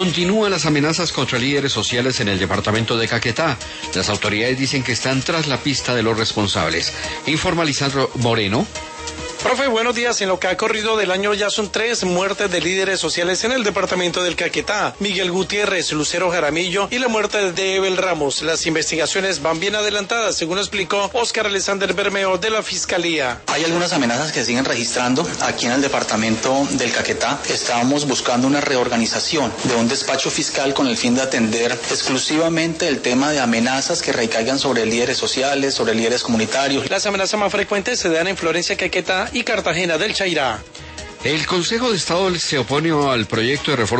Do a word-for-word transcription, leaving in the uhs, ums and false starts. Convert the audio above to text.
Continúan las amenazas contra líderes sociales en el departamento de Caquetá. Las autoridades dicen que están tras la pista de los responsables. Informa Lisandro Moreno. Profe, buenos días. En lo que ha corrido del año ya son tres muertes de líderes sociales en el departamento del Caquetá. Miguel Gutiérrez, Lucero Jaramillo y la muerte de Ebel Ramos. Las investigaciones van bien adelantadas, según explicó Oscar Alexander Bermeo de la Fiscalía. Hay algunas amenazas que siguen registrando aquí en el departamento del Caquetá. Estábamos buscando una reorganización de un despacho fiscal con el fin de atender exclusivamente el tema de amenazas que recaigan sobre líderes sociales, sobre líderes comunitarios. Las amenazas más frecuentes se dan en Florencia, Caquetá y Cartagena del Chairá. El Consejo de Estado se opone al proyecto de reforma